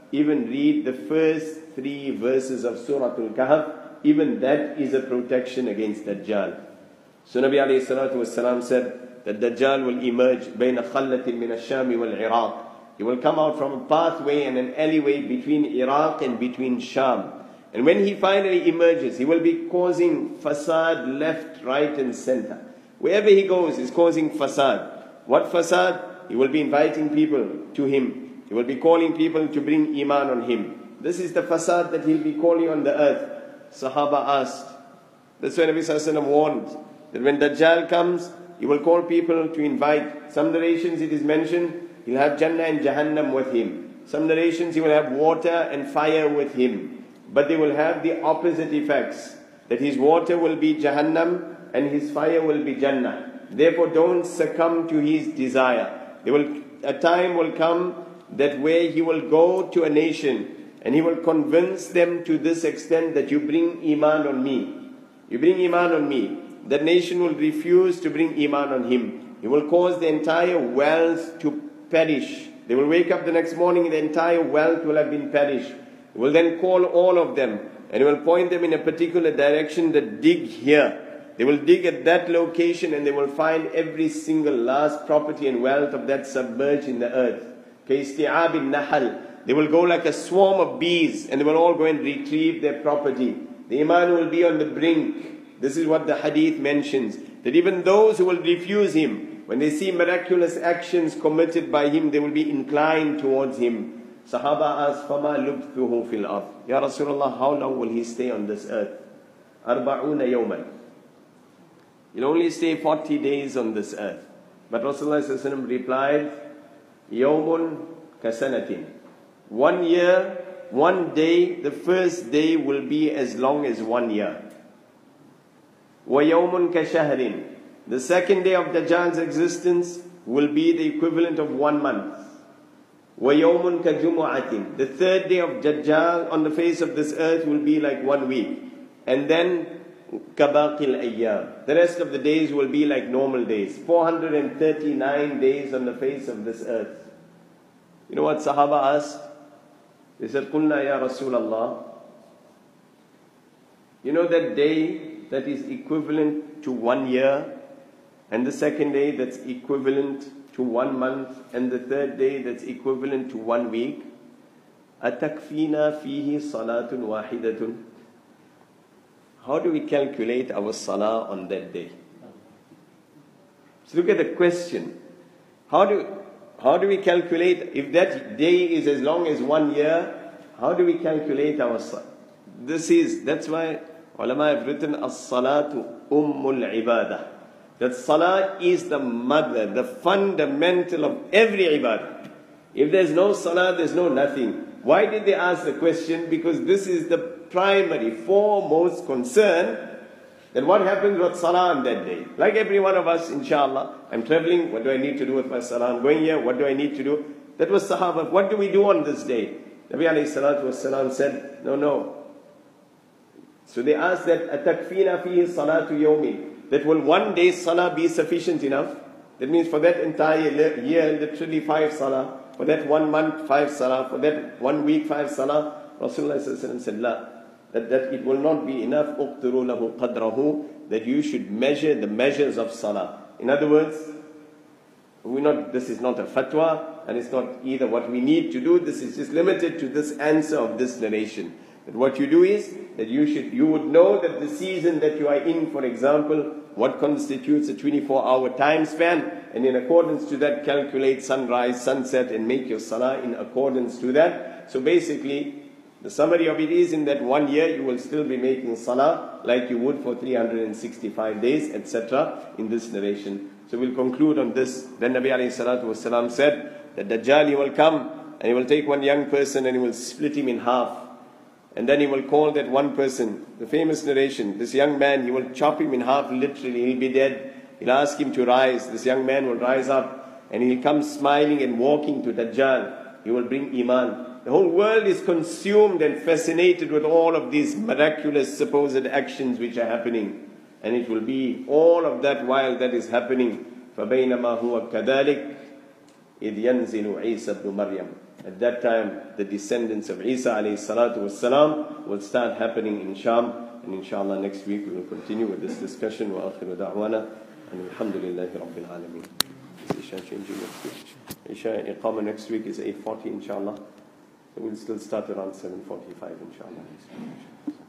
even read the first 3 verses of Surah Al-Kahf. Even that is a protection against Dajjal. So Nabi alayhi salatu wasalam said that Dajjal will emerge بين خلة من الشام والعراق. He will come out from a pathway and an alleyway between Iraq and between Sham. And when he finally emerges, he will be causing fasad left, right and center. Wherever he goes, he's causing fasad. What fasad? He will be inviting people to him. He will be calling people to bring iman on him. This is the fasad that he'll be calling on the earth. Sahaba asked. That's why Nabi Sallallahu Alaihi Wasallam warned that when Dajjal comes, he will call people to invite. Some narrations it is mentioned, he'll have Jannah and Jahannam with him. Some narrations he will have water and fire with him. But they will have the opposite effects. That his water will be Jahannam and his fire will be Jannah. Therefore don't succumb to his desire. A time will come that where he will go to a nation and he will convince them to this extent that you bring iman on me. You bring iman on me. That nation will refuse to bring iman on him. He will cause the entire wealth to perish. They will wake up the next morning, the entire wealth will have been perished. He will then call all of them and he will point them in a particular direction that dig here. They will dig at that location and they will find every single last property and wealth of that submerged in the earth. كَإِسْتِعَابِ النَّحَلِ. They will go like a swarm of bees and they will all go and retrieve their property. The iman will be on the brink. This is what the hadith mentions. That even those who will refuse him, when they see miraculous actions committed by him, they will be inclined towards him. Sahaba asked, فَمَا لُبْثُهُ فِي الْأَرْضِ. Ya Rasulullah, how long will he stay on this earth? أَرْبَعُونَ يَوْمًا. He'll only stay 40 days on this earth. But Rasulullah replied, يَوْمٌ كَسَنَةٍ. 1 year, 1 day, the first day will be as long as 1 year. وَيَوْمٌ كَشَهْرٍ. The second day of Dajjal's existence will be the equivalent of 1 month. وَيَوْمٌ كَجُمُعَةٍ. The third day of Dajjal on the face of this earth will be like 1 week. And then كَبَاقِ الْأَيَّامِ. The rest of the days will be like normal days. 439 days on the face of this earth. You know what Sahaba asked? They said, قُلْنَا يَا رَسُولَ اللَّهِ. You know that day that is equivalent to 1 year, and the second day that's equivalent to 1 month, and the third day that's equivalent to 1 week? أَتَكْفِينَا فِيهِ صَلَاةٌ وَاحِدَةٌ. How do we calculate our salah on that day? So look at the question. How do we calculate, if that day is as long as 1 year, how do we calculate our salah? That's why ulama have written, as-salatu ummul ibadah. That salah is the mother, the fundamental of every ibadah. If there's no salah, there's no nothing. Why did they ask the question? Because this is the primary, foremost concern, that what happens with salah on that day. Like every one of us, inshallah, I'm traveling, what do I need to do with my salah? I'm going here, what do I need to do? That was Sahaba. What do we do on this day? Nabi alayhi salatu wasalam said, no. So they asked that, أَتَكْفِينَا فِيهِ صَلَاةُ يَوْمٍ. That will 1 day salah be sufficient enough? That means for that entire year, literally 5 salah. For that 1 month, 5 salah. For that 1 week, 5 salah. Rasulullah said, La. That it will not be enough. أُقْتِرُوا لَهُ قَدْرَهُ. That you should measure the measures of salah. In other words, this is not a fatwa, and it's not either what we need to do. This is just limited to this answer of this narration. That what you do is, that you would know that the season that you are in, for example, what constitutes a 24-hour time span, and in accordance to that calculate sunrise, sunset, and make your salah in accordance to that. So basically, the summary of it is, in that 1 year you will still be making salah like you would for 365 days, etc. in this narration. So we'll conclude on this. Then Nabi alayhi salatu wasalam said that Dajjal, he will come and he will take one young person and he will split him in half. And then he will call that one person, the famous narration, this young man, he will chop him in half literally, he'll be dead. He'll ask him to rise. This young man will rise up and he'll come smiling and walking to Dajjal. He will bring iman. The whole world is consumed and fascinated with all of these miraculous supposed actions which are happening. And it will be all of that while that is happening. فَبَيْنَمَا هُوَ كَذَلِكَ إِذْ يَنْزِلُ عِيسَى بْنُ مَرْيَمَ. At that time, the descendants of Isa alayhi salatu wasalam will start happening in Sham. And inshallah next week we will continue with this discussion. Wa akhiru da'wana. And alhamdulillahi rabbil alameen. Is Isha changing next week? Isha Iqamah next week is 8:40 inshallah. So we'll still start around 7:45 inshallah.